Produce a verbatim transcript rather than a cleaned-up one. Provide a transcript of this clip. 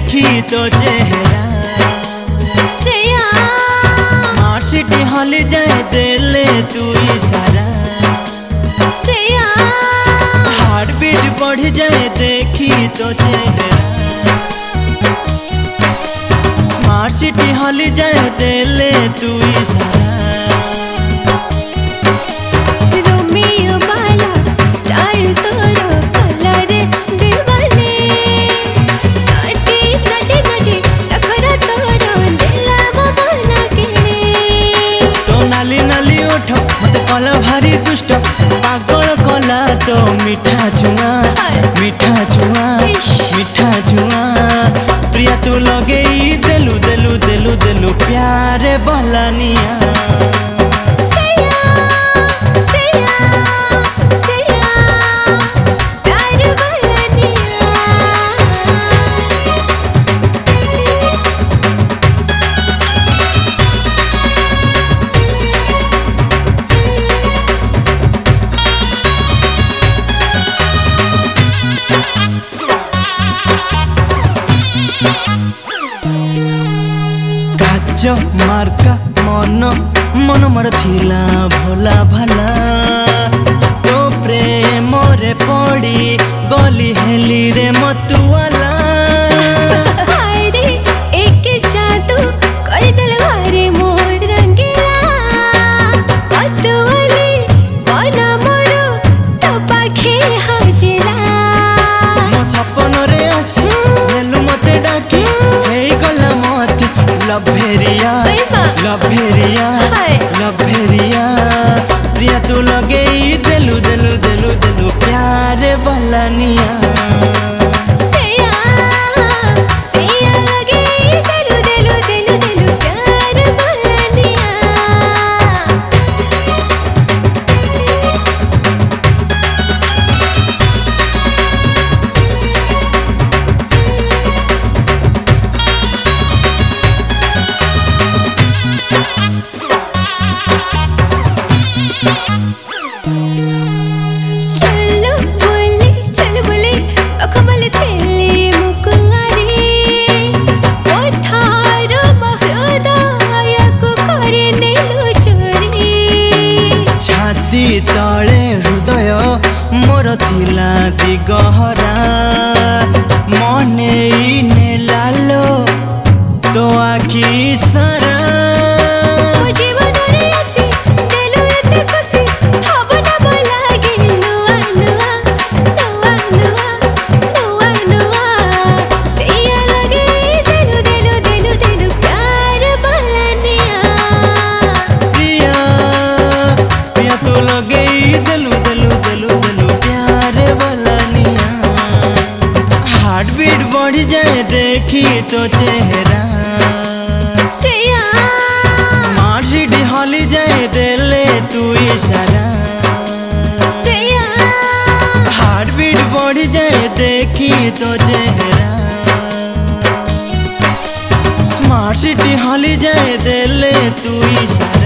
देखी तो चेहरा स्मार्ट सिटी हली जाए दिले तू इशारा हार्ट बीट बढ़ जाए देखी तो चेहरा स्मार्ट सिटी हली जाए दिले तू इशारा मते कला भारी दुष्ट पागल कला तो मीठा छुआ मीठा छुआ मीठा छुआ प्रिया तू लगे देलु देलु देलु देलु प्यारे बलानिया काच मार्का मन मन मोर थिला भोला भला तो प्रेम रे पड़ी गली हेली रे मतुआला हाय रे एक जादू कर दिल घरे मोर रंगीला मतुआली मन मोर तो पाखे हजिला मो सपन रे आसी नेलु मते डाकी हेई गला मत लभेरिया लभेरिया लभेरिया प्रिया तू लगे देलु देलु देलु देलु प्यारे बलानिया तले हृदय मोर थिला दिगहरा मने नेलालो तो आखि सारा देलु देलु देलु देलु प्यारे बलानिया हार्ट बीट बढ़ जाए देखी तो चेहरा स्मार्ट सिटी हली जाए दिले तू इशारा हार्ट बीट बढ़ जाए देखी तो चेहरा स्मार्ट सिटी हली जाए दिले तू इशारा।